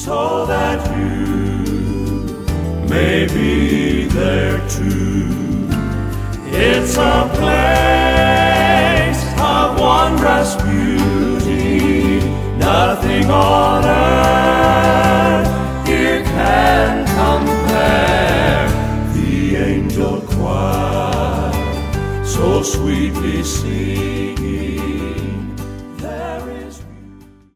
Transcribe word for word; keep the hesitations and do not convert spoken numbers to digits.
so that you may be there too. It's a place of wondrous beauty, nothing on earth here can compare. The angel choir so sweetly singing